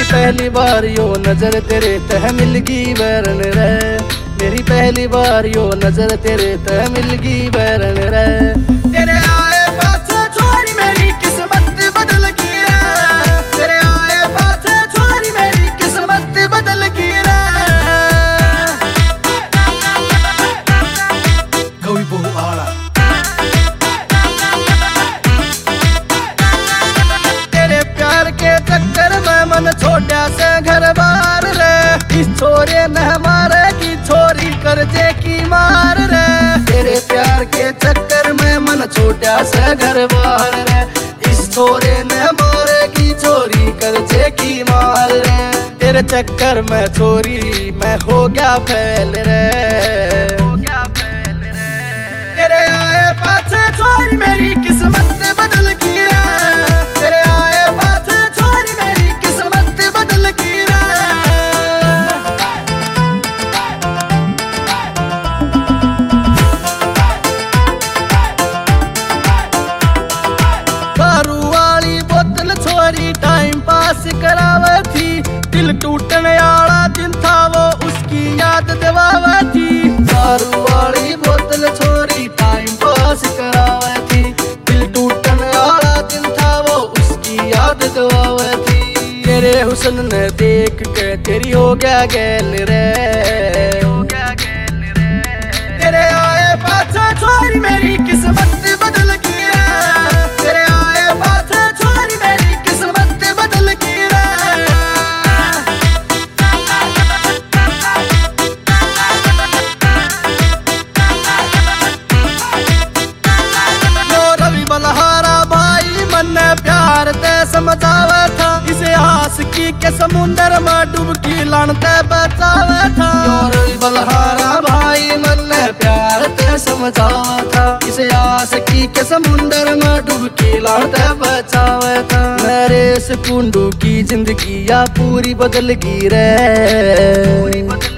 पहली बार यो नजर तेरे तह मिलगी बैरन रे, मेरी पहली बार यो नजर तेरे तह मिलगी बैरन रे। तेरे आए पाछे छोरी मेरी किस्मत बदल गई रे, तेरे आए पाछे छोरी मेरी किस्मत बदल गई रे। कोई बहु आला तेरे प्यार के चक्कर में मन छोड़ा से घर बार रे, इस छोरे ने हमारे की छोरी कर जे की मार रे। तेरे प्यार के चक्कर में मन छोड़ा से घर बार रे, इस छोरे ने हमारे की छोरी कर जे की मार रे। तेरे चक्कर में छोरी मैं हो गया फैल रे, तेरे आए पाछे छोरी मेरी किस्मत बदल गई रे, तेरे आए पाछे छोरी मेरी किस्मत बदल गई रे। दारू वाली बोतल छोरी टाइम पास करावे थी, दिल टूटने वाला दिन था वो उसकी याद दिलावे थी। दारू वाली बोतल छोरी टाइम पास करावे थी, दिल टूटने वाला दिन था वो उसकी याद दिलावे थी। तेरे हुस्न ने देख के तेरी हो गया गैल रे, तेरे आए पाछे छोरी मेरी किस्मत बदल गई रे, तेरे आए पाछे छोरी मेरी किस्मत बदल गई रे। रवि बलहारा भाई मन प्यार ते समझावे था, इसे आशिकी के समुंदर में डुबकी लानते बचावे था। रवि बलहारा भाई मन प्यार ते समझावे था, इसे आशिकी के समुंदर में डुबकी लानते बचावे था। नरेश कुंडू की जिंदगी या पूरी बदल गई रे।